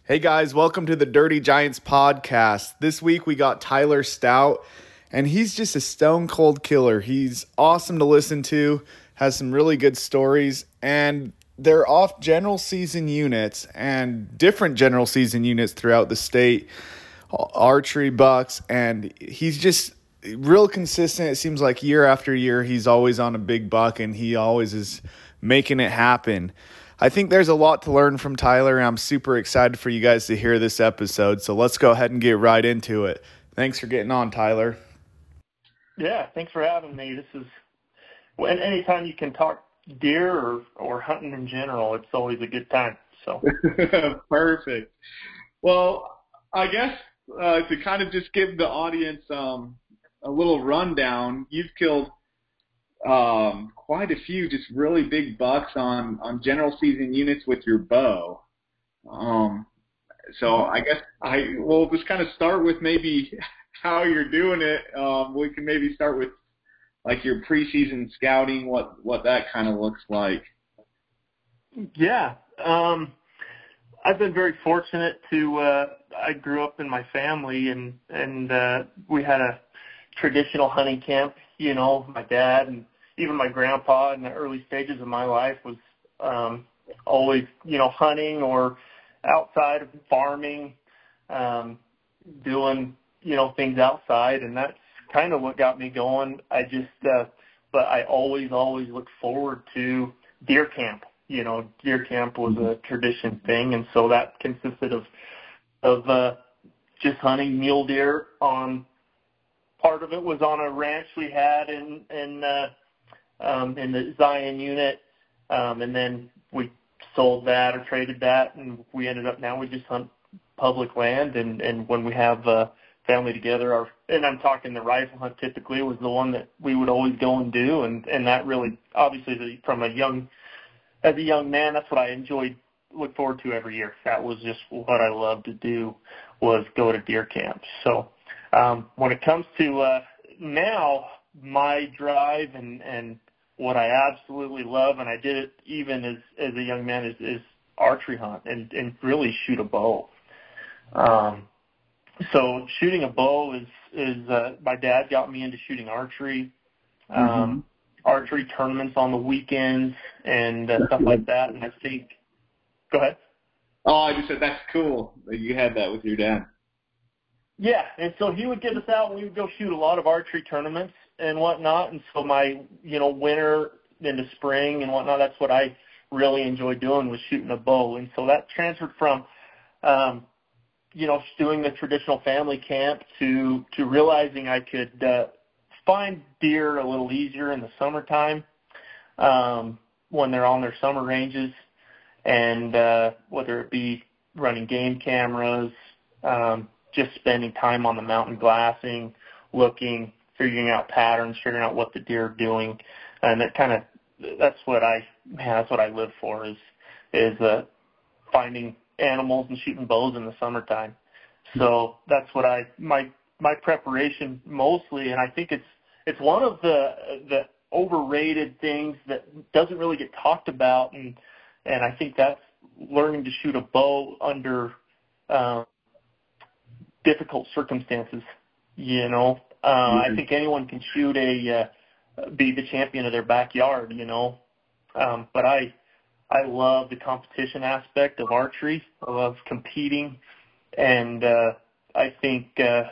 Hey guys, welcome to the Dirty Giants podcast. This week we got Tyler Stout, and he's just a stone cold killer. He's awesome to listen to, has some really good stories, and they're off general season units and different general season units throughout the state, archery bucks, and he's just real consistent. It seems like year after year he's always on a big buck and he always is making it happen. I think there's a lot to learn from Tyler, and I'm super excited for you guys to hear this episode. So let's go ahead and get right into it. Thanks for getting on, Tyler. Yeah, thanks for having me. This is anytime you can talk deer or hunting in general, it's always a good time. So Perfect. Well, I guess to kind of just give the audience a little rundown, you've killed quite a few just really big bucks on general season units with your bow. So I guess we'll just kind of start with maybe how you're doing it. We can maybe start with like your preseason scouting, what that kind of looks like. Yeah, I've been very fortunate to. I grew up in my family, and we had a traditional hunting camp. You know, my dad and even my grandpa in the early stages of my life was always, hunting or outside farming, doing, things outside. And that's kind of what got me going. But I always look forward to deer camp. Deer camp was a tradition thing. And so that consisted of just hunting mule deer on, part of it was on a ranch we had in the Zion unit, and then we sold that or traded that, and we ended up now we just hunt public land, and when we have family together, and I'm talking the rifle hunt typically was the one that we would always go and do, and that really, obviously, as a young man, that's what I look forward to every year. That was just what I loved to do, was go to deer camp. So when it comes to now, my drive and what I absolutely love, and I did it even as a young man, is archery hunt and really shoot a bow. So shooting a bow is my dad got me into shooting archery, archery tournaments on the weekends and stuff like that. And I think, go ahead. Oh, I just said that's cool that you had that with your dad. Yeah, and so he would get us out, and we would go shoot a lot of archery tournaments and whatnot. And so my, winter into spring and whatnot, that's what I really enjoyed doing, was shooting a bow. And so that transferred from, doing the traditional family camp to realizing I could find deer a little easier in the summertime when they're on their summer ranges, and whether it be running game cameras, just spending time on the mountain glassing, looking, figuring out patterns, figuring out what the deer are doing, and that's what I live for is finding animals and shooting bows in the summertime. So that's what my preparation mostly, and I think it's one of the overrated things that doesn't really get talked about, and I think that's learning to shoot a bow under difficult circumstances. I think anyone can shoot be the champion of their backyard, but I love the competition aspect of archery. I love competing, and I think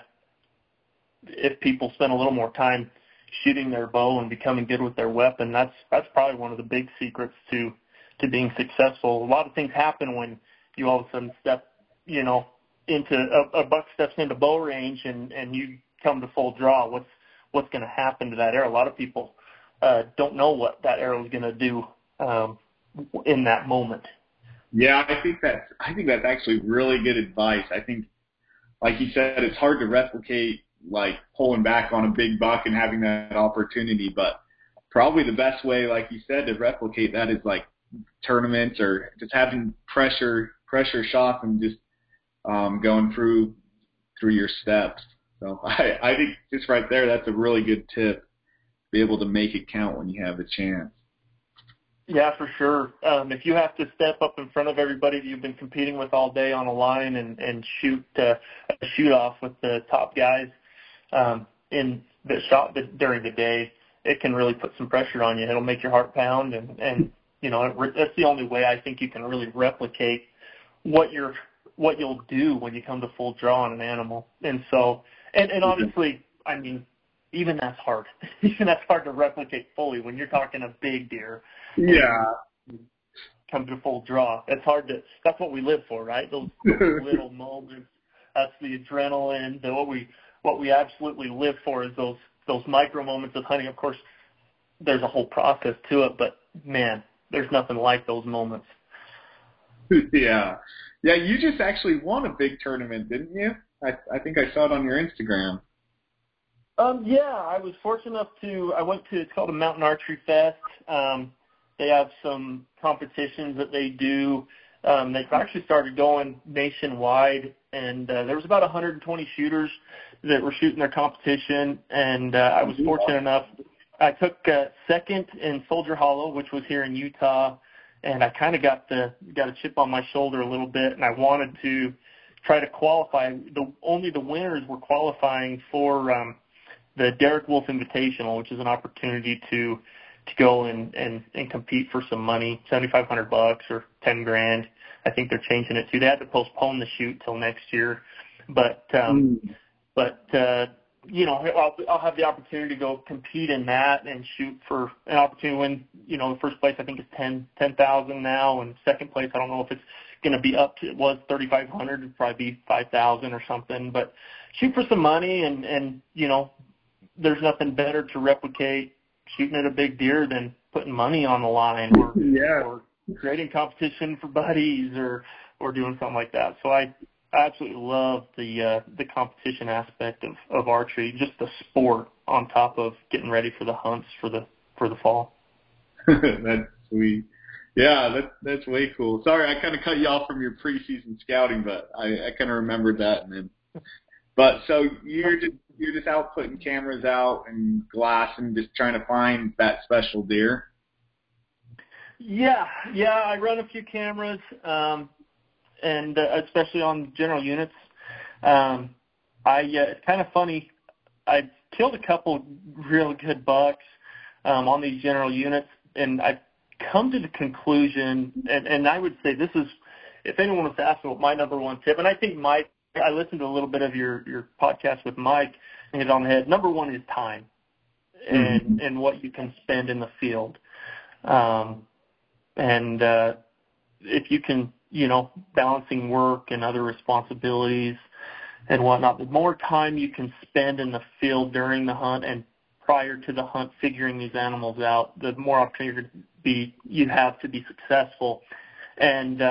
if people spend a little more time shooting their bow and becoming good with their weapon, that's probably one of the big secrets to being successful. A lot of things happen when you all of a sudden step, into a buck steps into bow range and you come to full draw. What's going to happen to that arrow? A lot of people don't know what that arrow is going to do in that moment. Yeah, I think that's actually really good advice. I think, like you said, it's hard to replicate, like pulling back on a big buck and having that opportunity, but probably the best way, like you said, to replicate that is like tournaments or just having pressure shots and just going through your steps. So I think just right there, that's a really good tip. Be able to make it count when you have the chance. Yeah, for sure. If you have to step up in front of everybody that you've been competing with all day on a line and shoot a shoot off with the top guys in the shot during the day, it can really put some pressure on you. It'll make your heart pound, and that's the only way I think you can really replicate what you'll do when you come to full draw on an animal. And so, and obviously, I mean, even that's hard. Even that's hard to replicate fully when you're talking a big deer. Yeah. Come to full draw. That's hard to. That's what we live for, right? Those little moments. That's the adrenaline. What we absolutely live for is those micro moments of hunting. Of course, there's a whole process to it, but man, there's nothing like those moments. Yeah. Yeah, you just actually won a big tournament, didn't you? I think I saw it on your Instagram. Yeah, I was fortunate enough I went to, it's called a Mountain Archery Fest. They have some competitions that they do. They've actually started going nationwide, and there was about 120 shooters that were shooting their competition, and I was fortunate enough. I took second in Soldier Hollow, which was here in Utah, and I kind of got a chip on my shoulder a little bit, and I wanted to try to qualify. Only the winners were qualifying for the Derek Wolf Invitational, which is an opportunity to go and compete for some money, $7,500 or $10,000. I think they're changing it to. They had to postpone the shoot till next year, but I'll have the opportunity to go compete in that and shoot for an opportunity to win. The first place I think is $10,000 now, and second place I don't know if it's going to be up to, it was $3,500, it'd probably be $5,000 or something. But shoot for some money, and there's nothing better to replicate shooting at a big deer than putting money on the line or creating competition for buddies or doing something like that. So I absolutely love the competition aspect of archery, just the sport on top of getting ready for the hunts for the fall. That's sweet. Yeah, that's way cool. Sorry, I kind of cut you off from your preseason scouting, but I kind of remembered that. But so you're just out putting cameras out and glass and just trying to find that special deer? Yeah, I run a few cameras, and especially on general units. It's kind of funny. I killed a couple really good bucks on these general units, and I've come to the conclusion, and I would say this is, if anyone was to ask me what my number one tip, and I think I listened to a little bit of your podcast with Mike and hit it on the head. Number one is time and what you can spend in the field. If you can, balancing work and other responsibilities and whatnot, the more time you can spend in the field during the hunt and prior to the hunt figuring these animals out, the more opportunity you have to be successful. And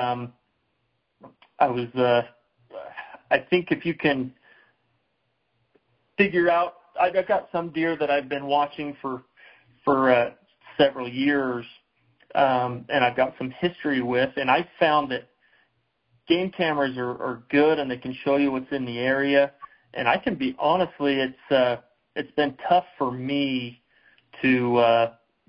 I think if you can figure out, I've got some deer that I've been watching for several years, and I've got some history with, and I found that game cameras are good and they can show you what's in the area. And I can be honestly, it's been tough for me to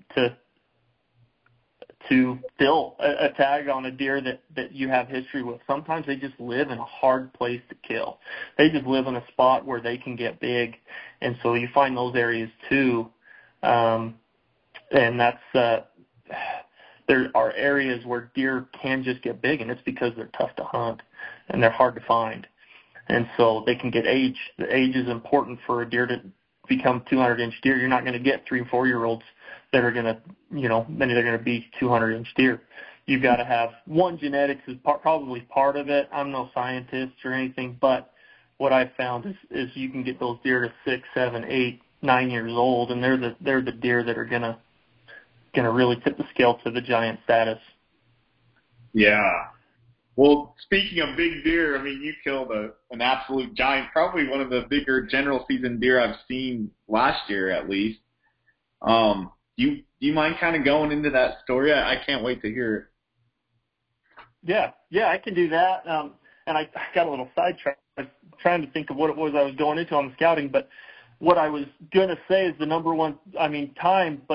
fill a tag on a deer that you have history with. Sometimes they just live in a hard place to kill. They just live in a spot where they can get big, and so you find those areas too. And that's there are areas where deer can just get big, and it's because they're tough to hunt and they're hard to find. And so they can get age. The age is important for a deer to become 200-inch deer. You're not going to get 3- and 4-year-olds that are going to, many they're going to be 200-inch deer. You've got to have one, genetics is probably part of it. I'm no scientist or anything, but what I've found is you can get those deer to 6, 7, 8, 9 years old, and they're the deer that are going to really tip the scale to the giant status. Yeah. Well, speaking of big deer, I mean, you killed an absolute giant, probably one of the bigger general season deer I've seen last year at least. Do you mind kind of going into that story? I can't wait to hear it. Yeah, I can do that. And I got a little sidetracked. I was trying to think of what it was I was going into on the scouting, but what I was going to say is the number one, time, but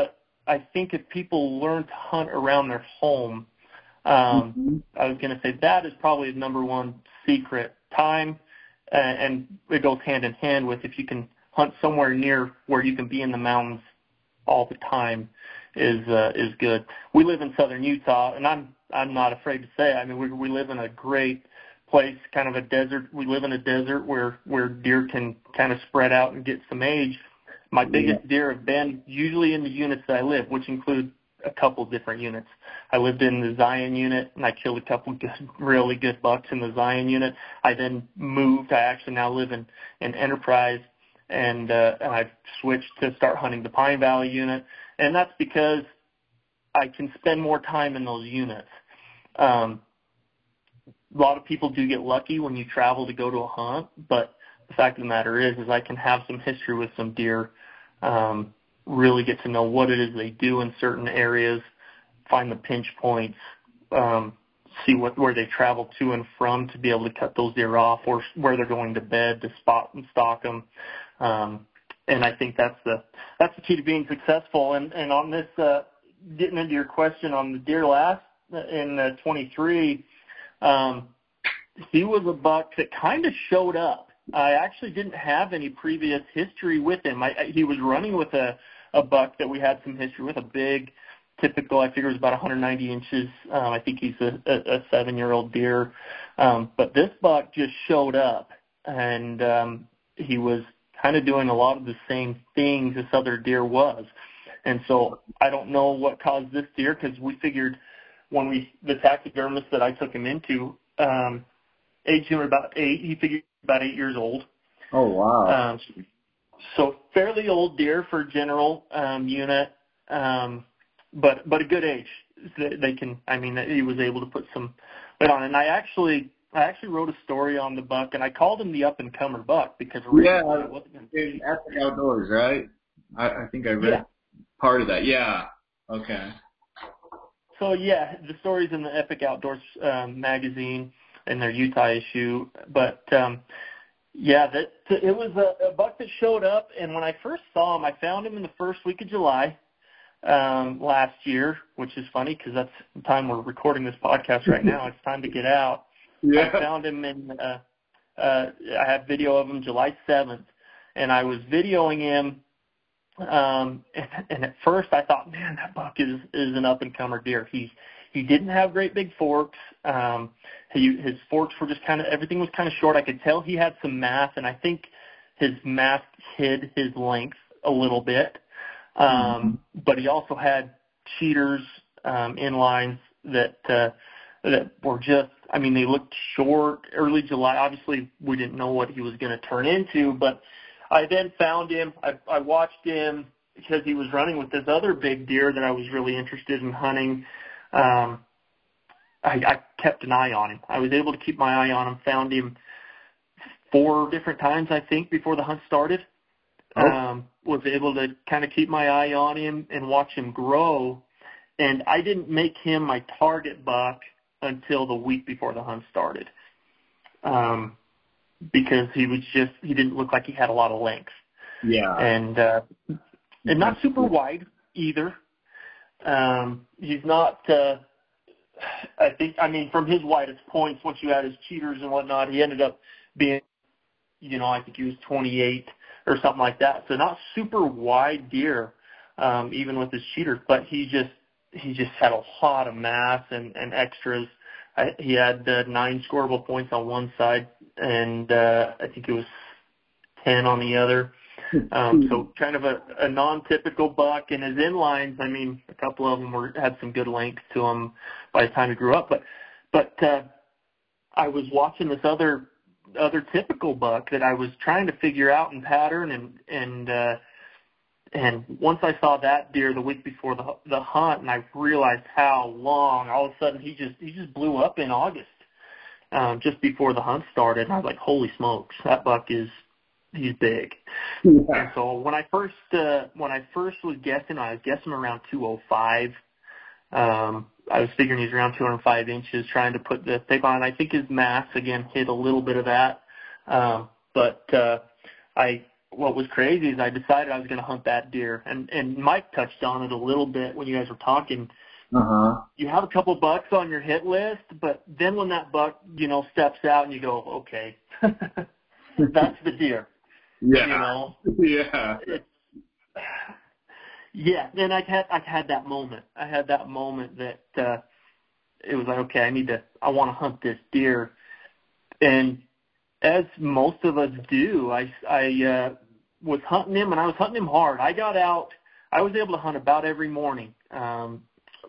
I think if people learn to hunt around their home, I was going to say that is probably the number one secret. Time, and it goes hand in hand with if you can hunt somewhere near where you can be in the mountains all the time is good. We live in southern Utah, and I'm not afraid to say, I mean, we live in a great place, kind of a desert. We live in a desert where deer can kind of spread out and get some age. My biggest deer have been usually in the units that I live, which include a couple different units. I lived in the Zion unit, and I killed a couple really good bucks in the Zion unit. I then moved. I actually now live in Enterprise, and I've switched to start hunting the Pine Valley unit, and that's because I can spend more time in those units. A lot of people do get lucky when you travel to go to a hunt, but the fact of the matter is I can have some history with some deer, really get to know what it is they do in certain areas, find the pinch points, see where they travel to and from to be able to cut those deer off, or where they're going to bed to spot and stalk them. And I think that's the key to being successful. And on this, getting into your question on the deer last in 23, he was a buck that kind of showed up. I actually didn't have any previous history with him. He was running with a buck that we had some history with, a big, typical, I figure it was about 190 inches. I think he's a 7-year-old deer. But this buck just showed up, and he was kind of doing a lot of the same things this other deer was. And so I don't know what caused this deer, because we figured the taxidermist that I took him into, aged him about 8. He figured about 8 years old. Oh, wow. So fairly old deer for general unit, but a good age. They can, I mean, he was able to put some weight on. And I actually wrote a story on the buck, and I called him the up-and-comer buck because originally it wasn't going to be. Epic Outdoors, right? I think I read part of that. Yeah. Okay. So, yeah, the story's in the Epic Outdoors magazine in their Utah issue. But, it was a buck that showed up, and when I first saw him, I found him in the first week of July last year, which is funny because that's the time we're recording this podcast right now. It's time to get out. Yeah. I found him I have video of him July 7th, and I was videoing him, and at first I thought, man, that buck is an up-and-comer deer. He didn't have great big forks. His forks were just everything was kind of short. I could tell he had some mass, and I think his mass hid his length a little bit. But he also had cheaters, inlines that were just, I mean, they looked short. Early July, obviously we didn't know what he was going to turn into, but I then found him. I watched him because he was running with this other big deer that I was really interested in hunting. I kept an eye on him. I was able to keep my eye on him, found him 4 different times, I think, before the hunt started. Was able to kind of keep my eye on him and watch him grow. And I didn't make him my target buck until the week before the hunt started. Because he didn't look like he had a lot of length. Yeah. And not super wide either. He's not, from his widest points, once you add his cheaters and whatnot, he ended up being, I think he was 28 or something like that. So not super wide deer, even with his cheaters, but he just had a lot of mass and extras. He had 9 scoreable points on one side, and I think it was 10 on the other. So kind of a non-typical buck, and his inlines, I mean, a couple of them had some good length to them by the time he grew up. But I was watching this other typical buck that I was trying to figure out and pattern, and once I saw that deer the week before the hunt, and I realized how long, all of a sudden he just blew up in August, just before the hunt started, and I was like, holy smokes, that buck he's big. Yeah. And so when I first was guessing, I was guessing around 205. I was figuring he's around 205 inches, trying to put the tape on. I think his mass, again, hit a little bit of that. But I what was crazy is I decided I was going to hunt that deer. And Mike touched on it a little bit when you guys were talking. You have a couple bucks on your hit list, but then when that buck, steps out and you go, okay, that's the deer. Yeah. Yeah. Yeah. And I had that moment. I had that moment that it was like, okay, I want to hunt this deer. And as most of us do, I was hunting him, and I was hunting him hard. I got out. I was able to hunt about every morning. And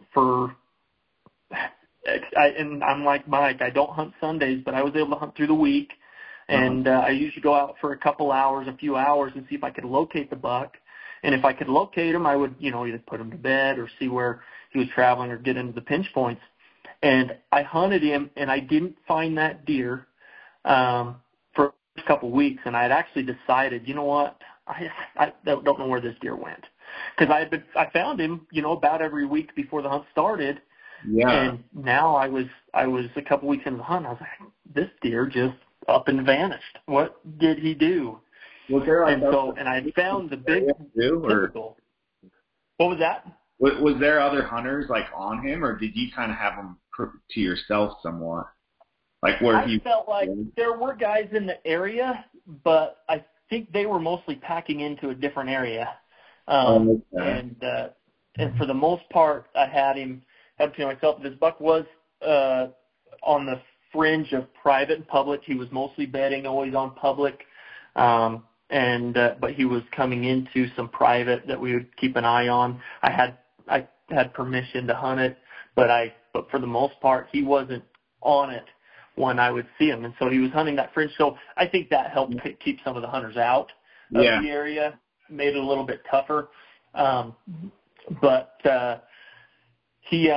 I'm like Mike. I don't hunt Sundays, but I was able to hunt through the week. And I usually go out for a few hours, and see if I could locate the buck. And if I could locate him, I would, either put him to bed or see where he was traveling or get into the pinch points. And I hunted him, and I didn't find that deer for a couple of weeks. And I had actually decided, you know what, I don't know where this deer went, because I found him, about every week before the hunt started. Yeah. And now I was a couple weeks into the hunt. I was like, this deer just up and vanished. What did he do? And I found the big typical. What was that? Was there other hunters on him, or did you kind of have him to yourself somewhat? I felt like there were guys in the area, but I think they were mostly packing into a different area. And for the most part, I had him to myself. This buck was on the fringe of private and public. He was mostly bedding, always on public, but he was coming into some private that we would keep an eye on. I had permission to hunt it, but for the most part, he wasn't on it when I would see him, and so he was hunting that fringe. So I think that helped keep some of the hunters out of the area, made it a little bit tougher. But he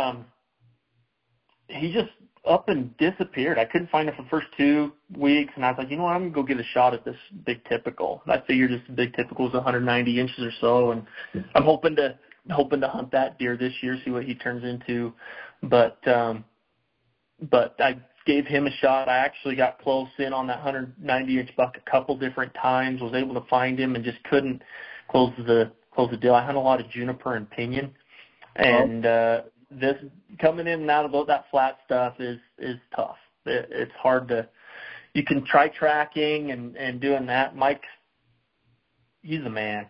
just up and disappeared. I couldn't find him for the first 2 weeks, and I was like, I'm going to go get a shot at this big typical. I figured this big typical is 190 inches or so, and I'm hoping to hunt that deer this year, see what he turns into. But I gave him a shot. I actually got close in on that 190-inch buck a couple different times, was able to find him, and just couldn't close the deal. I hunt a lot of juniper and pinyon, and this coming in and out of that flat stuff is tough. It's hard to. You can try tracking and doing that. Mike, he's a man.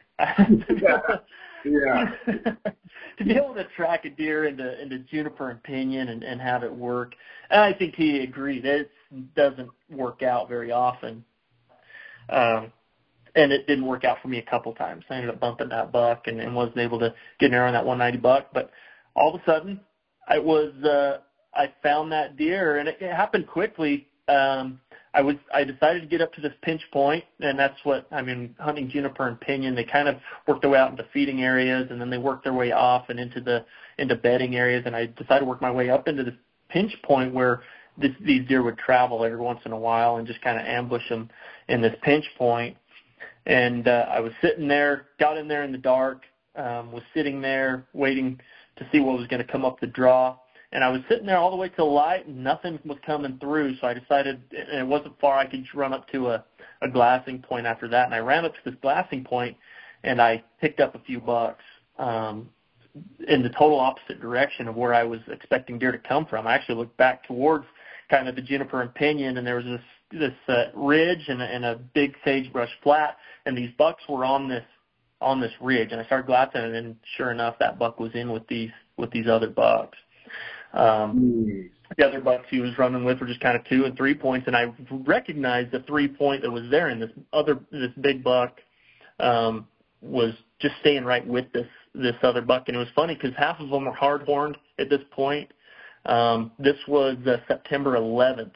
Yeah. To be able to track a deer into juniper and pinyon and have it work, and I think he agreed. It doesn't work out very often, and it didn't work out for me a couple times. I ended up bumping that buck and wasn't able to get an arrow on that 190 buck. But all of a sudden, I found that deer, and it happened quickly. I decided to get up to this pinch point, and that's what, hunting juniper and pinyon, they kind of work their way out into feeding areas, and then they work their way off and into bedding areas, and I decided to work my way up into this pinch point where these deer would travel every once in a while and just kind of ambush them in this pinch point. And I was sitting there, got in there in the dark, was sitting there waiting to see what was going to come up the draw. And I was sitting there all the way till light, and nothing was coming through. So I decided, and it wasn't far, I could run up to a glassing point after that. And I ran up to this glassing point, and I picked up a few bucks in the total opposite direction of where I was expecting deer to come from. I actually looked back towards kind of the juniper and pinyon, and there was this ridge and a big sagebrush flat, and these bucks were on this ridge. And I started glassing, and sure enough, that buck was in with these other bucks. The other bucks he was running with were just kind of 2 and 3 points, and I recognized the 3 point that was there, and this big buck was just staying right with this other buck. And it was funny because half of them were hard horned at this point. This was September 11th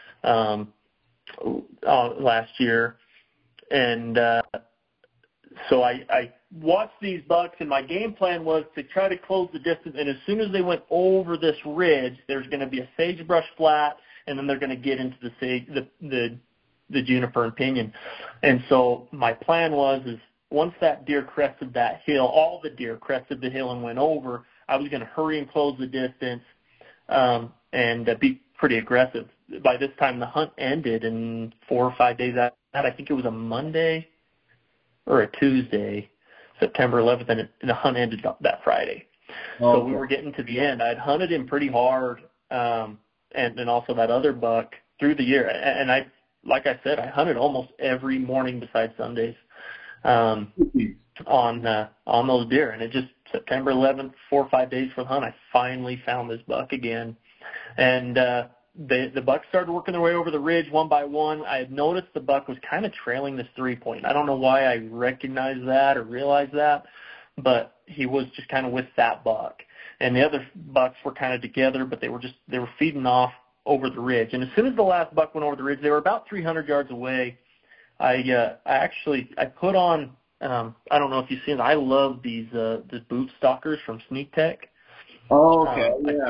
last year, and so I watched these bucks, and my game plan was to try to close the distance. And as soon as they went over this ridge, there's going to be a sagebrush flat, and then they're going to get into the juniper and pinyon. And so my plan was once that deer crested that hill, all the deer crested the hill and went over, I was going to hurry and close the distance and be pretty aggressive. By this time, the hunt ended, and 4 or 5 days after that, I think it was a Monday. or a Tuesday, September 11th, and the hunt ended up that Friday. Okay. So we were getting to the end. I'd hunted him pretty hard, and also that other buck through the year. And like I said, I hunted almost every morning besides Sundays on those deer. And it just, September 11th, 4 or 5 days for the hunt, I finally found this buck again. And the bucks started working their way over the ridge one by one. I had noticed the buck was kind of trailing this 3-point. I don't know why I recognized that or realized that, but he was just kind of with that buck. And the other bucks were kind of together, but they were feeding off over the ridge. And as soon as the last buck went over the ridge, they were about 300 yards away. I put on, I don't know if you've seen it, I love these the boot stalkers from Sneak Tech. Oh, okay.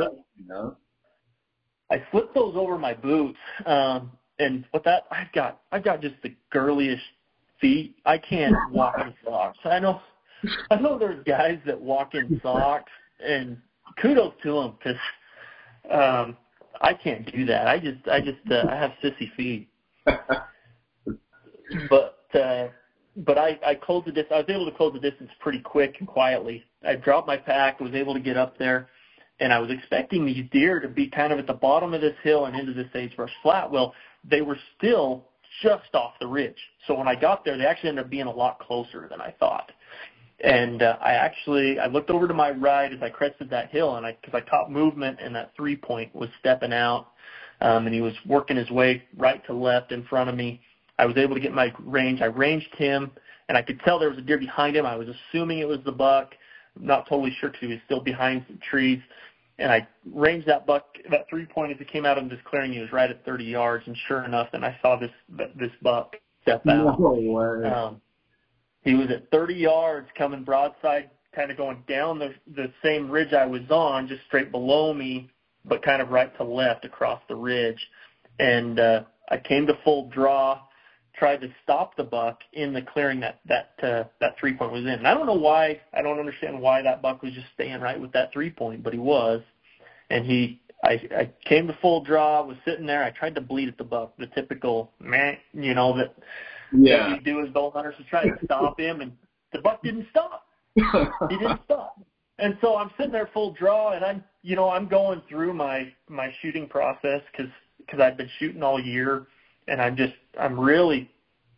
I slipped those over my boots, and with that, I've got just the girliest feet. I can't walk in socks. I know there's guys that walk in socks, and kudos to them, because I can't do that. I have sissy feet. But I closed the distance. I was able to close the distance pretty quick and quietly. I dropped my pack, was able to get up there, and I was expecting these deer to be kind of at the bottom of this hill and into this sagebrush flat. Well, they were still just off the ridge. So when I got there, they actually ended up being a lot closer than I thought. And I looked over to my right as I crested that hill, and because I caught movement, and that 3-point was stepping out, and he was working his way right to left in front of me. I was able to get my range. I ranged him, and I could tell there was a deer behind him. I was assuming it was the buck. I'm not totally sure because he was still behind some trees. And I ranged that buck, that 3-point, as it came out of this clearing. He was right at 30 yards, and sure enough, then I saw this buck step out. No way. He was at 30 yards coming broadside, kind of going down the same ridge I was on, just straight below me, but kind of right to left across the ridge. And I came to full draw, tried to stop the buck in the clearing that 3-point was in. And I don't know why, I don't understand why that buck was just staying right with that 3-point, but he was. And I came to full draw, was sitting there. I tried to bleed at the buck, the typical, that we do as bow hunters, to try to stop him, and the buck didn't stop. He didn't stop. And so I'm sitting there full draw, and I'm going through my shooting process because I've been shooting all year, and I'm really,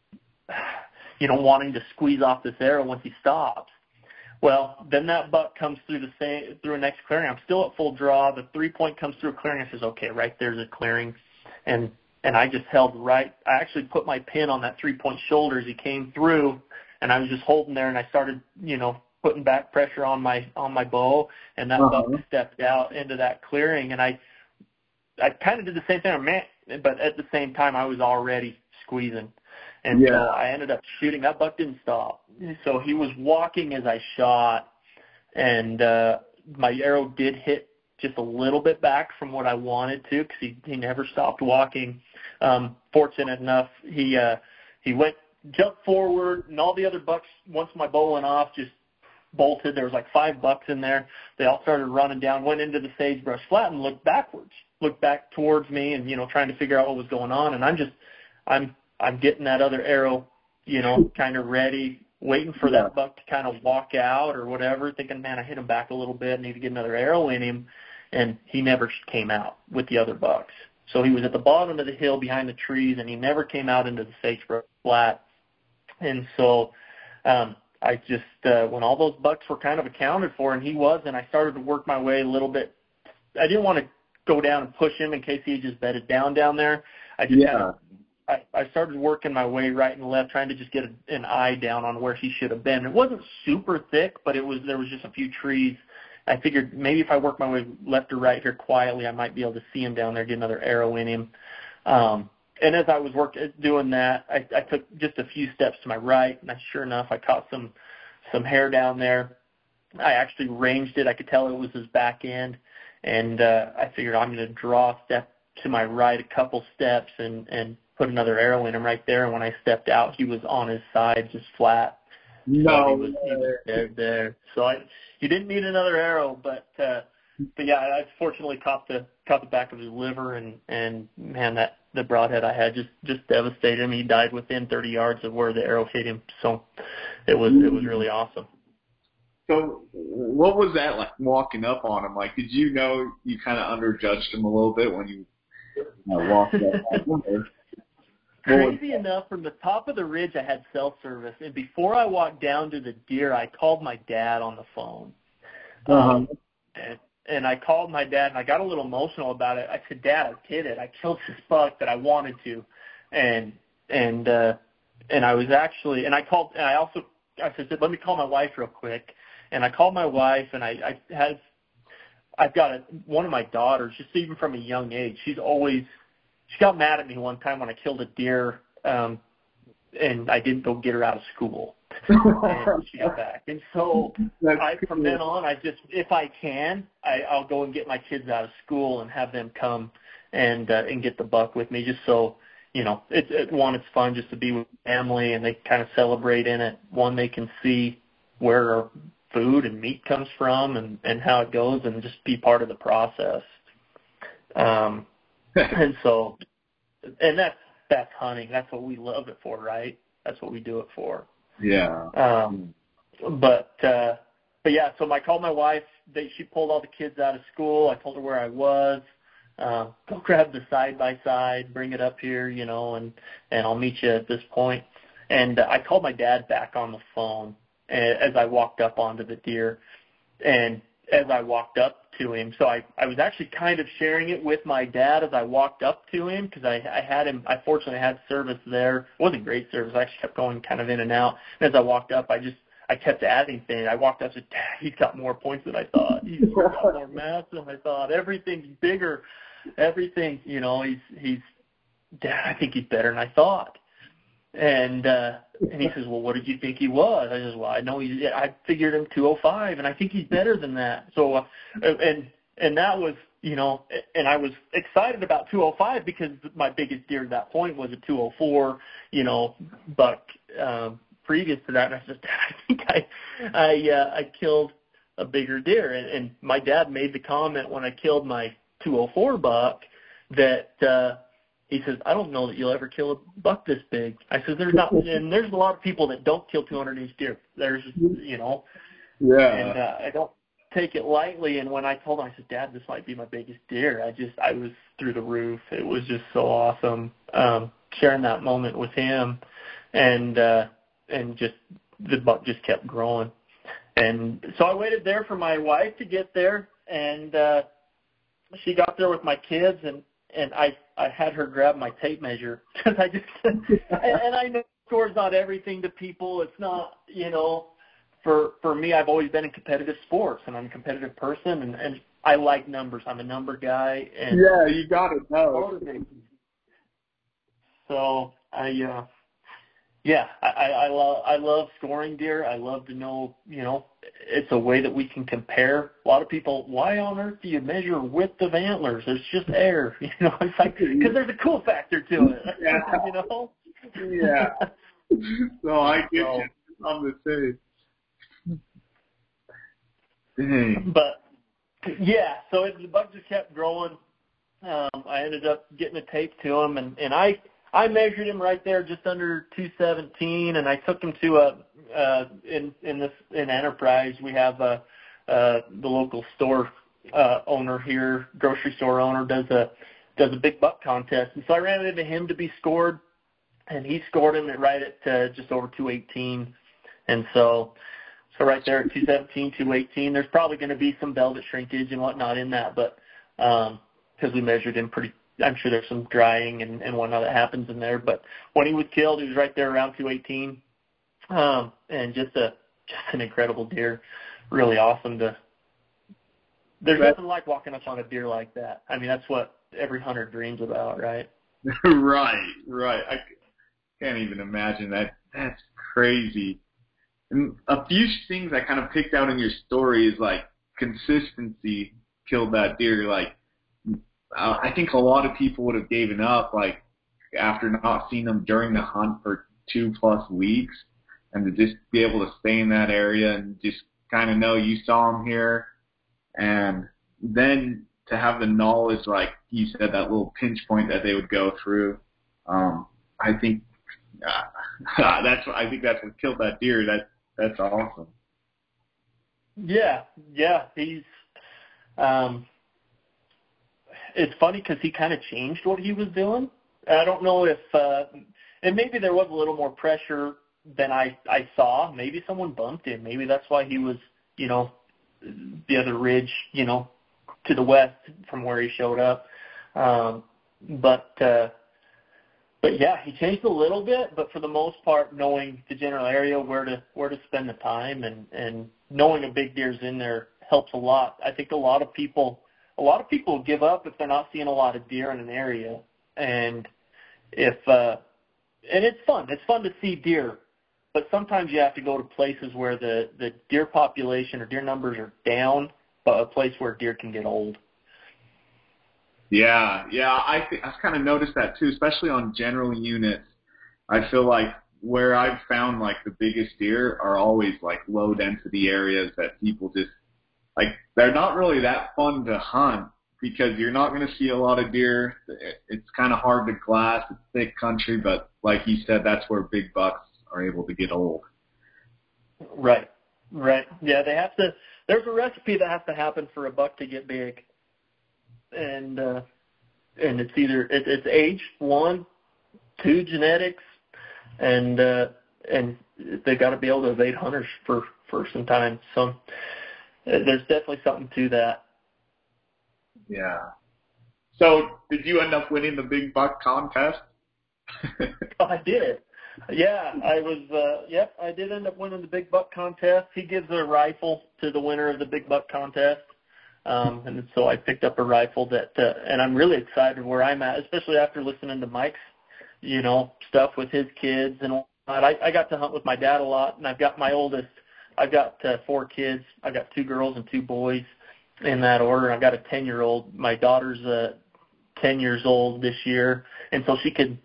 wanting to squeeze off this arrow once he stops. Well, then that buck comes through a next clearing. I'm still at full draw. The 3-point comes through a clearing. I says, okay, right there's a clearing, and I just held right. I actually put my pin on that 3-point shoulder as he came through, and I was just holding there, and I started, putting back pressure on my bow, and that buck stepped out into that clearing, and I kind of did the same thing, but at the same time I was already squeezing, and so I ended up shooting. That buck didn't stop, so he was walking as I shot, and my arrow did hit just a little bit back from what I wanted to, because he never stopped walking. Fortunate enough, he jumped forward, and all the other bucks, once my bow went off, just bolted. There was like 5 bucks in there. They all started running down, went into the sagebrush flat, and looked back towards me, and trying to figure out what was going on. And I'm getting that other arrow, kind of ready, waiting for that buck to kind of walk out or whatever, thinking, man, I hit him back a little bit, need to get another arrow in him. And he never came out with the other bucks. So he was at the bottom of the hill behind the trees, and he never came out into the sagebrush flat. And so I just, when all those bucks were kind of accounted for, and he was, and I started to work my way a little bit. I didn't want to go down and push him in case he had just bedded down there. I started working my way right and left, trying to just get an eye down on where he should have been. It wasn't super thick, but there was just a few trees. I figured maybe if I work my way left or right here quietly, I might be able to see him down there, get another arrow in him. And as I was doing that, I took just a few steps to my right, and sure enough, I caught some hair down there. I actually ranged it. I could tell it was his back end, and I figured I'm going to draw a step to my right, a couple steps, and put another arrow in him right there. And when I stepped out, he was on his side, just flat. No, so he was there. So he didn't need another arrow, but yeah, I fortunately caught the back of his liver, and man, the broadhead I had just devastated him. He died within 30 yards of where the arrow hit him. So it was really awesome. So what was that like walking up on him? Like, did you know you kind of underjudged him a little bit when you walked up on him? Crazy enough, from the top of the ridge, I had cell service, and before I walked down to the deer, I called my dad on the phone. And I called my dad, and I got a little emotional about it. I said, "Dad, I did it. I killed this buck that I wanted to," and I was actually, and I called, and I said, "Let me call my wife real quick," and I called my wife, and I've got one of my daughters, just even from a young age, she got mad at me one time when I killed a deer, and I didn't go get her out of school. And she got back. And so from then on, if I can, I'll go and get my kids out of school and have them come and get the buck with me, just so, it's fun just to be with family, and they kind of celebrate in it. One, they can see where our food and meat comes from and how it goes, and just be part of the process. And so, and that's hunting. That's what we love it for, right? That's what we do it for. Yeah. But yeah, so I called my wife. She pulled all the kids out of school. I told her where I was. Go grab the side-by-side, bring it up here, and I'll meet you at this point. And I called my dad back on the phone as I walked up onto the deer. And as I walked up to him, so I was actually kind of sharing it with my dad as I walked up to him, because I fortunately had service there. It wasn't great service. I actually kept going kind of in and out. And as I walked up, I kept adding things. I walked up and said, "Dad, he's got more points than I thought. He's got more mass than I thought. Everything's bigger. Everything, he's Dad, I think he's better than I thought." And he says, "Well, what did you think he was?" I says, "Well, I figured him 205, and I think he's better than that." So, and that was, and I was excited about 205 because my biggest deer at that point was a 204, buck previous to that. And I said, "Dad, I think I killed a bigger deer." And my dad made the comment when I killed my 204 buck that. He says, "I don't know that you'll ever kill a buck this big." I said, "There's not, and there's a lot of people that don't kill 200-inch deer. There's, Yeah. And I don't take it lightly." And when I told him, I said, "Dad, this might be my biggest deer," I was through the roof. It was just so awesome sharing that moment with him, and just the buck just kept growing. And so I waited there for my wife to get there, and she got there with my kids, and I had her grab my tape measure, because and I know score's not everything to people. It's not, for me, I've always been in competitive sports, and I'm a competitive person, and I like numbers. I'm a number guy. And yeah, you got to know. So I love scoring deer. I love to know, it's a way that we can compare. A lot of people, why on earth do you measure width of antlers? It's just air, it's like, because there's a cool factor to it, Yeah. Yeah. So I get you. I'm the same. Dang. But yeah, so the buck just kept growing. I ended up getting a tape to him, and I measured him right there, just under 217, and I took him to in Enterprise. We have the local store owner here, grocery store owner, does a big buck contest, and so I ran into him to be scored, and he scored him right at just over 218, and so right there at 217, 218. There's probably going to be some velvet shrinkage and whatnot in that, but because we measured him pretty. I'm sure there's some drying and whatnot that happens in there. But when he was killed, he was right there around 218. And just an incredible deer. Really awesome there's nothing like walking up on a deer like that. I mean, that's what every hunter dreams about, right? Right. I can't even imagine that. That's crazy. And a few things I kind of picked out in your story is like consistency killed that deer. Like, I think a lot of people would have given up, like, after not seeing them during the hunt for 2+ weeks, and to just be able to stay in that area and just kind of know you saw them here, and then to have the knowledge, like you said, that little pinch point that they would go through. I think that's what killed that deer. That's awesome. Yeah. He's it's funny because he kind of changed what he was doing. I don't know if and maybe there was a little more pressure than I saw. Maybe someone bumped him. Maybe that's why he was, the other ridge, to the west from where he showed up. But yeah, he changed a little bit, but for the most part, knowing the general area, where to spend the time, and knowing a big deer's in there helps a lot. I think a lot of people give up if they're not seeing a lot of deer in an area, and and it's fun. It's fun to see deer, but sometimes you have to go to places where the deer population or deer numbers are down, but a place where deer can get old. Yeah, I've kind of noticed that too, especially on general units. I feel like where I've found like the biggest deer are always like low density areas that people just like. They're not really that fun to hunt because you're not going to see a lot of deer. It's kind of hard to glass. It's thick country, but like you said, that's where big bucks are able to get old. Right. Yeah, they have to. There's a recipe that has to happen for a buck to get big. And it's either it's age, 1, 2 genetics, and they got to be able to evade hunters for some time. So there's definitely something to that. Yeah. So did you end up winning the big buck contest? I did. Yeah, I was. I did end up winning the big buck contest. He gives a rifle to the winner of the big buck contest. And so I picked up a rifle that, and I'm really excited where I'm at, especially after listening to Mike's, stuff with his kids and whatnot. I got to hunt with my dad a lot, and I've got 4 kids. I've got 2 girls and 2 boys in that order. I've got a 10-year-old. My daughter's 10 years old this year, and so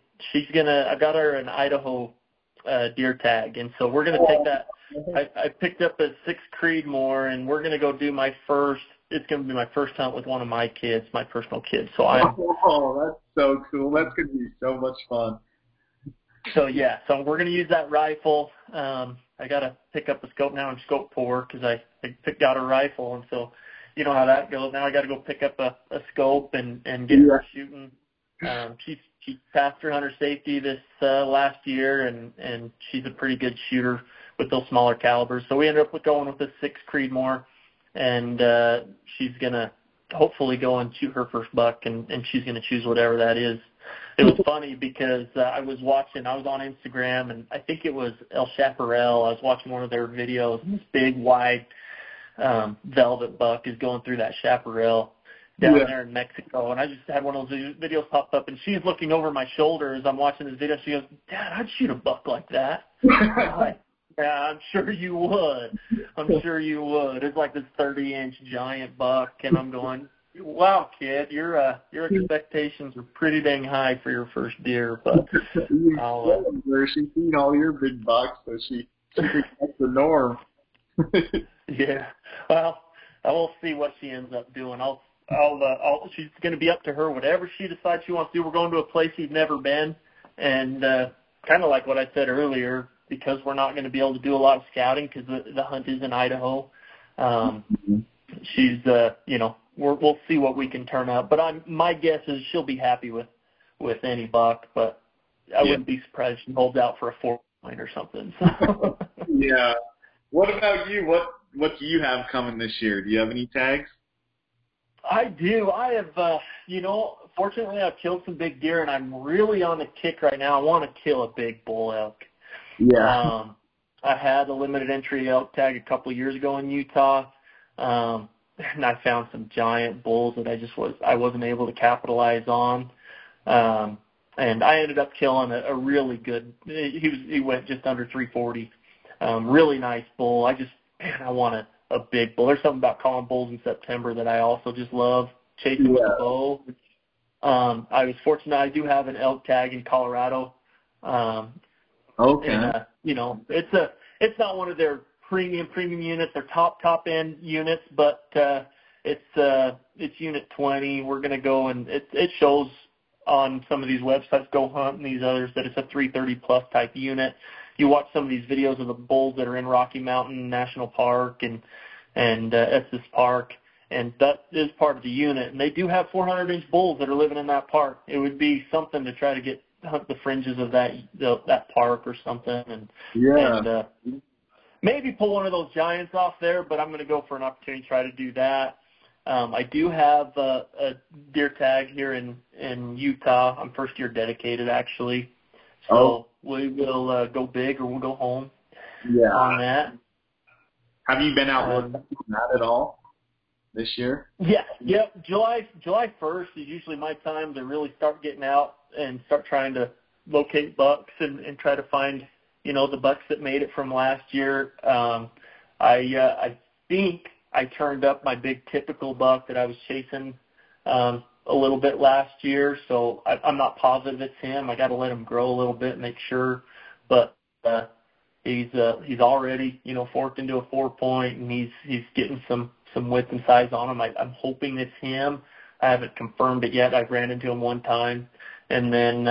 I got her an Idaho deer tag, and so we're going to take that. I picked up a 6 Creedmoor, and we're going to go do it's going to be my first hunt with one of my kids, my personal kids. So that's so cool. That's going to be so much fun. So we're going to use that rifle. I got to pick up a scope now and scope pour because I got a rifle, and so you know how that goes. Now I got to go pick up a scope and get her shooting. She passed her hunter safety this last year, and she's a pretty good shooter with those smaller calibers. So we ended up going with a 6 Creedmoor. And she's going to hopefully go and shoot her first buck, and she's going to choose whatever that is. It was funny because I was on Instagram, and I think it was El Chaparral. I was watching one of their videos, and this big, wide velvet buck is going through that chaparral down there in Mexico. And I just had one of those videos pop up, and she's looking over my shoulder as I'm watching this video. She goes, "Dad, I'd shoot a buck like that." Yeah, I'm sure you would. It's like this 30-inch giant buck, and I'm going, wow, kid, your expectations are pretty dang high for your first deer. But she's seen all your big bucks, so she thinks that's the norm. Yeah. Well, I will see what she ends up doing. She's going to be up to her. Whatever she decides she wants to do, we're going to a place she's never been, and kind of like what I said earlier. Because we're not going to be able to do a lot of scouting because the hunt is in Idaho. She's, we'll see what we can turn up. But my guess is she'll be happy with any buck, but I wouldn't be surprised if she holds out for a 4-point or something. So. Yeah. What about you? What do you have coming this year? Do you have any tags? I do. I have, fortunately I've killed some big deer, and I'm really on the kick right now. I want to kill a big bull elk. Yeah. I had a limited entry elk tag a couple of years ago in Utah, and I found some giant bulls that I wasn't able to capitalize on. And I ended up killing a really good. He went just under 340. Really nice bull. I want a big bull. There's something about calling bulls in September that I also just love chasing with a bow. I was fortunate. I do have an elk tag in Colorado. Okay. And, it's not one of their premium units, their top end units, but it's unit 20. We're going to go, and it shows on some of these websites, Go Hunt and these others, that it's a 330 plus type unit. You watch some of these videos of the bulls that are in Rocky Mountain National Park and Estes Park, and that is part of the unit. And they do have 400-inch bulls that are living in that park. It would be something to try to hunt the fringes of that park or something, and maybe pull one of those giants off there. But I'm going to go for an opportunity to try to do that. I do have a deer tag here in Utah. I'm first year dedicated, actually. So we will go big or we'll go home on that. Have you been out looking at that at all this year? Yeah. Yep. July 1st is usually my time to really start getting out and start trying to locate bucks and try to find, the bucks that made it from last year. I think I turned up my big typical buck that I was chasing a little bit last year, so I'm not positive it's him. I got to let him grow a little bit and make sure. But he's already forked into a 4-point, and he's getting some width and size on him. I'm hoping it's him. I haven't confirmed it yet. I've ran into him one time, and then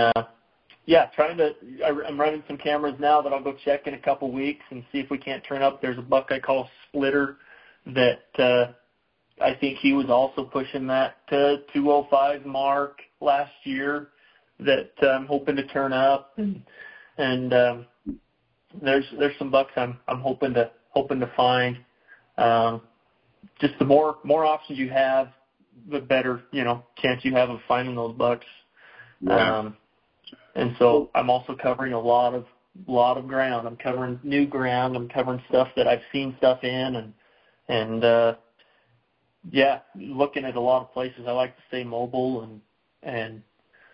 I'm running some cameras now that I'll go check in a couple weeks and see if we can't turn up. There's a buck I call Splitter that I think he was also pushing that 205 mark last year that I'm hoping to turn up, and there's some bucks I'm hoping to find. Just the more options you have, the better chance you have of finding those bucks. Yeah. And so I'm also covering a lot of ground. I'm covering new ground. I'm covering stuff that I've seen stuff in, and looking at a lot of places. I like to stay mobile, and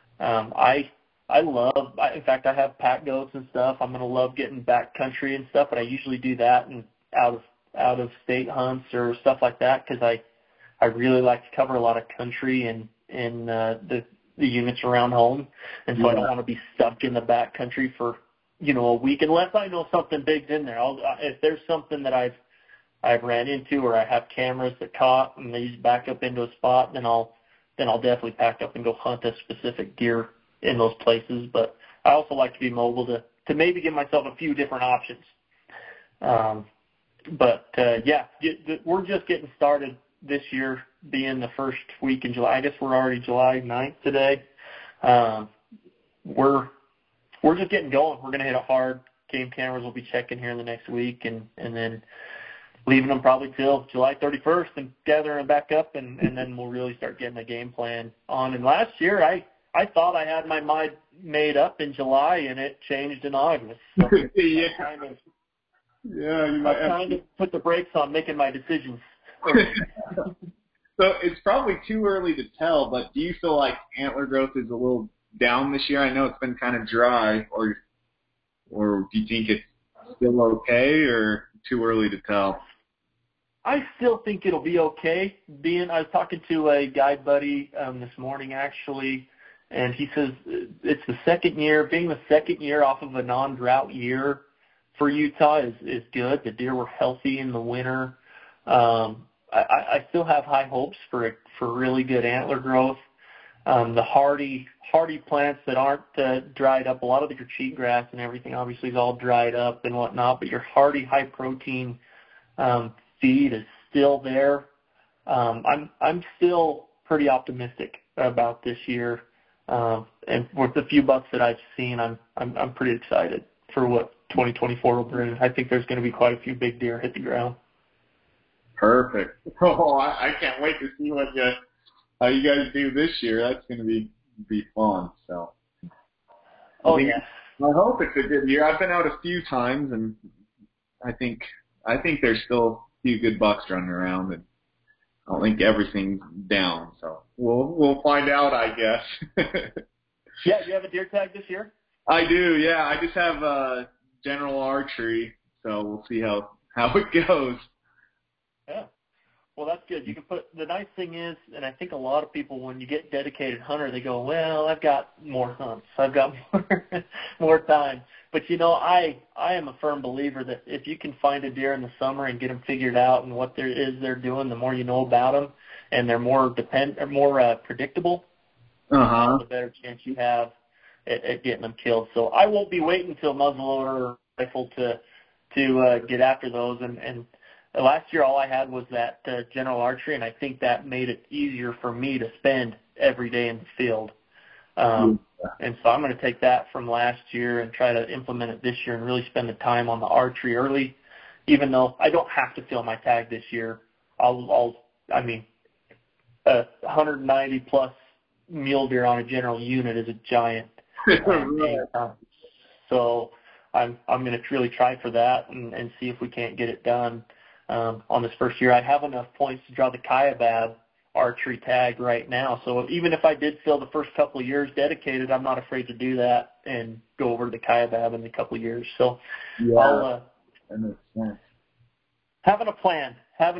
in fact, I have pack goats and stuff. I'm going to love getting back country and stuff, but I usually do that in out of state hunts or stuff like that because I really like to cover a lot of country and the units around home, and so I don't want to be stuck in the back country for a week unless I know something big's in there. If there's something that I've ran into or I have cameras that caught and they just back up into a spot, then I'll definitely pack up and go hunt a specific deer in those places. But I also like to be mobile to maybe give myself a few different options. We're just getting started this year, being the first week in July. I guess we're already July 9th today. We're just getting going. We're going to hit it hard. Game cameras will be checking here in the next week, and then leaving them probably till July 31st and gathering them back up, and then we'll really start getting the game plan on. And last year, I thought I had my mind made up in July, and it changed in August. So I kind of put the brakes on making my decisions. So it's probably too early to tell, but do you feel like antler growth is a little down this year? I know it's been kind of dry, or do you think it's still okay, or too early to tell? I still think it'll be okay. I was talking to a guide buddy this morning, actually, and he says it's the second year. Being the second year off of a non-drought year for Utah is good. The deer were healthy in the winter. I still have high hopes for really good antler growth. The hardy plants that aren't dried up, a lot of your cheatgrass and everything obviously is all dried up and whatnot, but your hardy high protein feed is still there. I'm still pretty optimistic about this year, and with the few bucks that I've seen, I'm pretty excited for what 2024 will bring. I think there's going to be quite a few big deer hit the ground. Perfect. Oh, I can't wait to see how you guys do this year. That's going to be fun. So. I hope it's a good year. I've been out a few times, and I think there's still a few good bucks running around, and I don't think everything's down. So we'll find out, I guess. Yeah, you have a deer tag this year? I do. Yeah, I just have general archery, so we'll see how it goes. Yeah. Well, that's good. You can the nice thing is, and I think a lot of people, when you get dedicated hunter, they go, well, I've got more hunts. I've got more time. But, I am a firm believer that if you can find a deer in the summer and get them figured out and what they're doing, the more you know about them, and they're more predictable, the better chance you have at getting them killed. So I won't be waiting until muzzleloader or rifle to get after those. And last year all I had was that general archery, and I think that made it easier for me to spend every day in the field. And so I'm going to take that from last year and try to implement it this year and really spend the time on the archery early, even though I don't have to fill my tag this year. I mean, 190 plus mule deer on a general unit is a giant. So I'm going to really try for that and see if we can't get it done on this first year. I have enough points to draw the Kaibab archery tag right now. So even if I did fill the first couple of years dedicated, I'm not afraid to do that and go over to the Kaibab in a couple of years. So that makes sense. Having a plan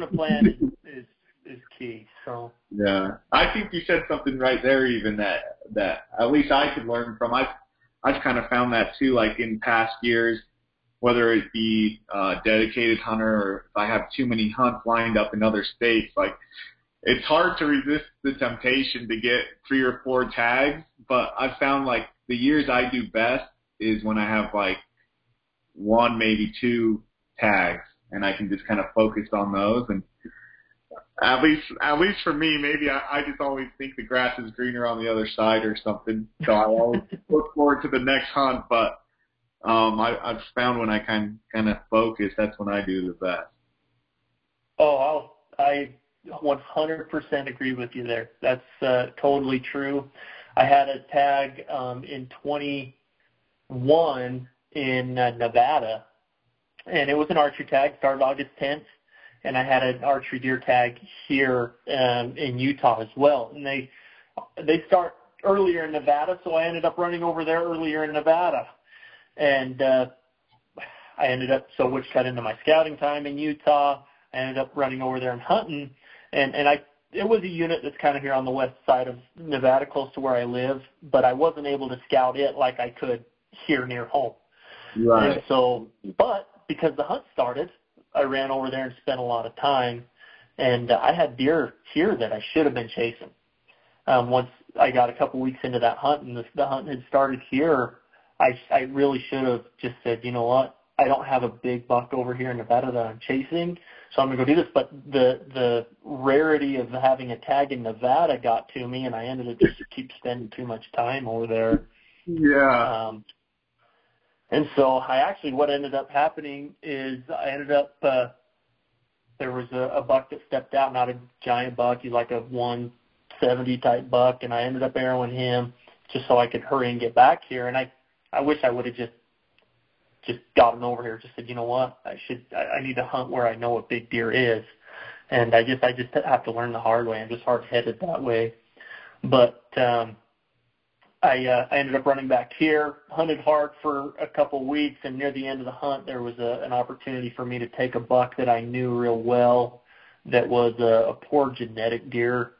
is key. So yeah, I think you said something right there, even that at least I could learn from. I've kind of found that too, like in past years, whether it be dedicated hunter or if I have too many hunts lined up in other states, like it's hard to resist the temptation to get 3 or 4 tags. But I've found like the years I do best is when I have like 1, maybe 2 tags, and I can just kind of focus on those. And at least for me, maybe I just always think the grass is greener on the other side or something. So I always look forward to the next hunt. But I've found when I kind of focus, that's when I do the best. Oh, I 100% agree with you there. That's totally true. I had a tag in 21 in Nevada, and it was an archery tag, started August 10th, and I had an archery deer tag here in Utah as well. And they start earlier in Nevada, so I ended up running over there earlier in Nevada. And I ended up, which cut into my scouting time in Utah. I ended up running over there and hunting. And it was a unit that's kind of here on the west side of Nevada, close to where I live, but I wasn't able to scout it like I could here near home. Right. And so, but because the hunt started, I ran over there and spent a lot of time, and I had deer here that I should have been chasing. Once I got a couple weeks into that hunt and the hunt had started here, I really should have just said, you know what, I don't have a big buck over here in Nevada that I'm chasing, so I'm going to go do this. But the rarity of having a tag in Nevada got to me, and I ended up just keep spending too much time over there. Yeah. And so what ended up happening is I ended up, there was a buck that stepped out, not a giant buck. He's like a 170 type buck, and I ended up arrowing him just so I could hurry and get back here. And I wish I would have just gotten over here, just said, you know what, I need to hunt where I know what big deer is. And I just have to learn the hard way. I'm just hard-headed that way. But I ended up running back here, hunted hard for a couple weeks, and near the end of the hunt, there was an opportunity for me to take a buck that I knew real well that was a poor genetic deer.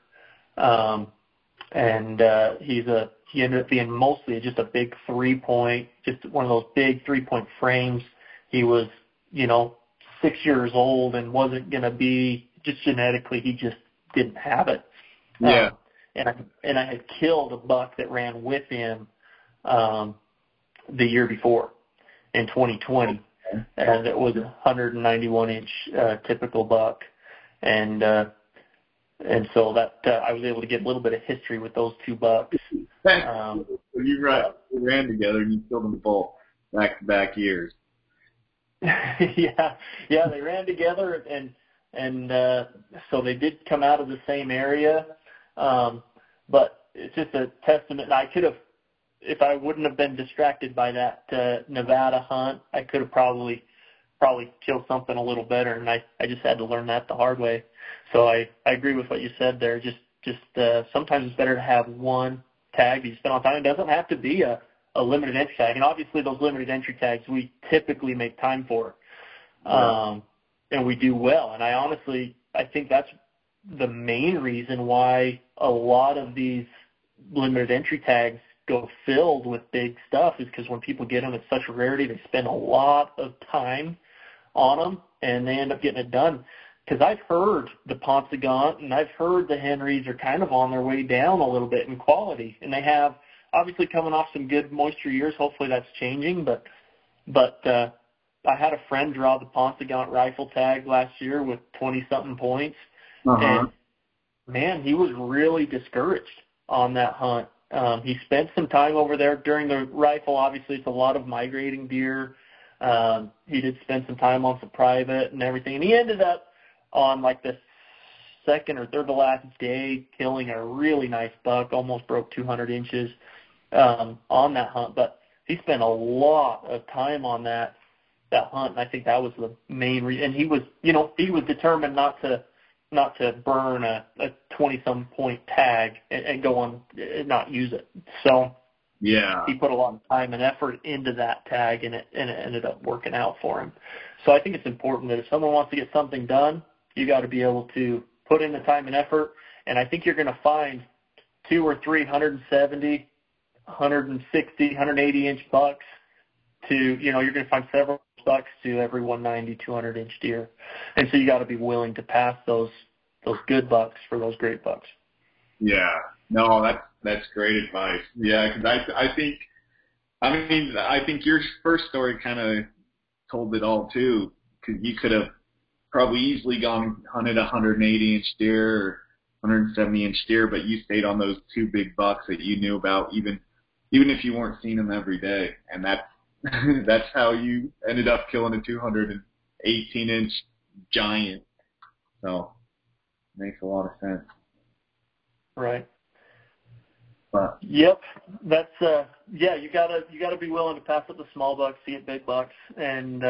He ended up being mostly just a big 3-point, just one of those big 3-point frames. He was, 6 years old and wasn't going to be, just genetically, he just didn't have it. Yeah. And I had killed a buck that ran with him the year before in 2020, and it was a 191-inch typical buck. And so that I was able to get a little bit of history with those 2 bucks. You ran together and you killed them both back-to-back years. Yeah, they ran together, and so they did come out of the same area. But it's just a testament. I could have, if I wouldn't have been distracted by that Nevada hunt, I could have probably killed something a little better, and I just had to learn that the hard way. So I agree with what you said there. Just sometimes it's better to have one tag that you spend on time. It doesn't have to be a limited entry tag, and obviously those limited entry tags we typically make time for, and we do well. And I think that's the main reason why a lot of these limited entry tags go filled with big stuff is because when people get them, it's such a rarity. They spend a lot of time on them, and they end up getting it done. because I've heard the Paunsaugunt and I've heard the Henrys are kind of on their way down a little bit in quality, and they have obviously coming off some good moisture years. Hopefully that's changing, but I had a friend draw the Paunsaugunt rifle tag last year with 20-something points, and man, he was really discouraged on that hunt. He spent some time over there during the rifle. Obviously, it's a lot of migrating deer. He did spend some time on some private and everything, and he ended up on like the second or third to last day killing a really nice buck, almost broke 200 inches on that hunt. But he spent a lot of time on that hunt, and I think that was the main reason. And he was determined not to burn a 20-some point tag and go on and not use it. So yeah, he put a lot of time and effort into that tag, and it ended up working out for him. So I think it's important that if someone wants to get something done, you got to be able to put in the time and effort. And I think you're going to find 2 or 3 170, 160, 180 inch bucks you're going to find several bucks to every 190, 200 inch deer. And so you got to be willing to pass those good bucks for those great bucks. Yeah, no, that's great advice. Yeah, because I think your first story kind of told it all too. Because you could have probably easily gone hunted a 180 inch deer or 170 inch deer, but you stayed on those 2 big bucks that you knew about, even if you weren't seeing them every day, and that's how you ended up killing a 218 inch giant. So makes a lot of sense. Right. But yep. That's you gotta be willing to pass up the small bucks to get big bucks, and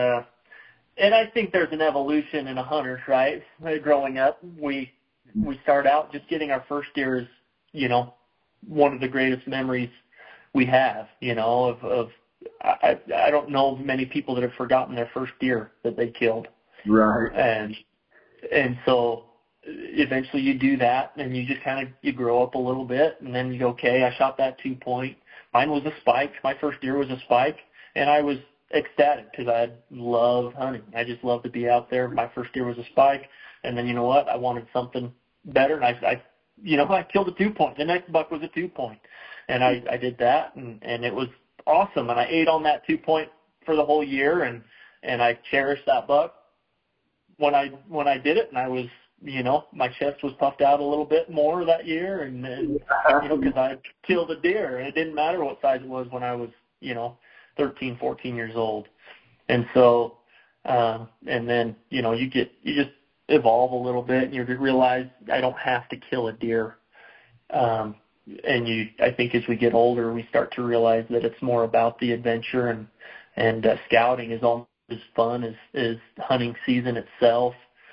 I think there's an evolution in a hunter, right? Growing up, we start out just getting our first deer is, one of the greatest memories we have, of I don't know many people that have forgotten their first deer that they killed. Right. And so eventually you do that, and you just you grow up a little bit, and then you go, okay, I shot that 2-point. Mine was a spike. My first deer was a spike, and I was ecstatic because I loved hunting. I just loved to be out there. My first deer was a spike, and then you know what? I wanted something better, and I killed a 2-point. The next buck was a 2-point, and I did that, and it was awesome. And I ate on that 2-point for the whole year, and I cherished that buck. When I did it, and I was, my chest was puffed out a little bit more that year, and because I killed a deer, and it didn't matter what size it was when I was, 13, 14 years old. And so, and then, you just evolve a little bit, and you realize I don't have to kill a deer. And I think as we get older, we start to realize that it's more about the adventure, and scouting is almost as fun as hunting season itself.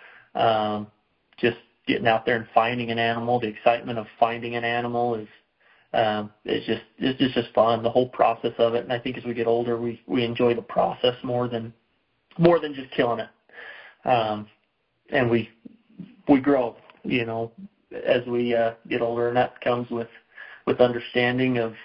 Just getting out there and finding an animal, the excitement of finding an animal is it's just fun, the whole process of it. And I think as we get older, we enjoy the process more than just killing it. And we grow, as we get older, and that comes with understanding of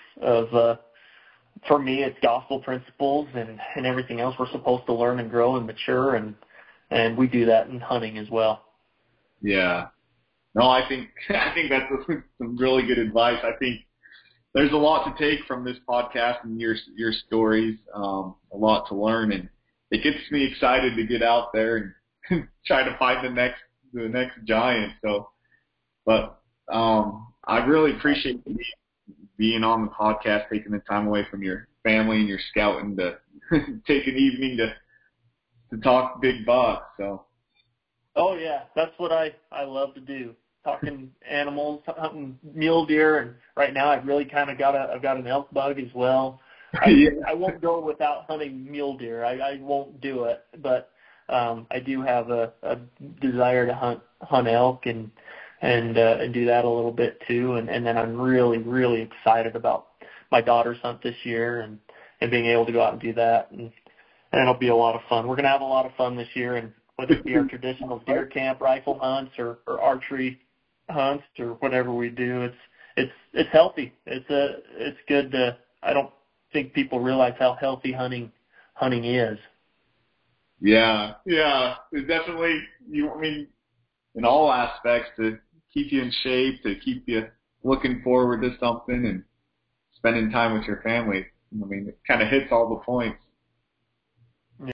for me, it's gospel principles and everything else we're supposed to learn and grow and mature, and we do that in hunting as well. Yeah. No, I think that's some really good advice. I think there's a lot to take from this podcast and your stories, a lot to learn, and it gets me excited to get out there and try to find the next giant. So, but I really appreciate you being on the podcast, taking the time away from your family and your scouting to take an evening to talk big bucks. So. Oh yeah, that's what I love to do. Talking animals, hunting mule deer, and right now I've really I've got an elk bug as well. I won't go without hunting mule deer. I won't do it, but I do have a desire to hunt elk and do that a little bit too. And then I'm really, really excited about my daughter's hunt this year and being able to go out and do that, and it'll be a lot of fun. We're gonna have a lot of fun this year, and whether it be our traditional deer camp rifle hunts or archery hunts or whatever we do, it's healthy. It's good to. I don't think people realize how healthy hunting is. Yeah, it's definitely. in all aspects to keep you in shape, to keep you looking forward to something and spending time with your family. I mean, it kind of hits all the points.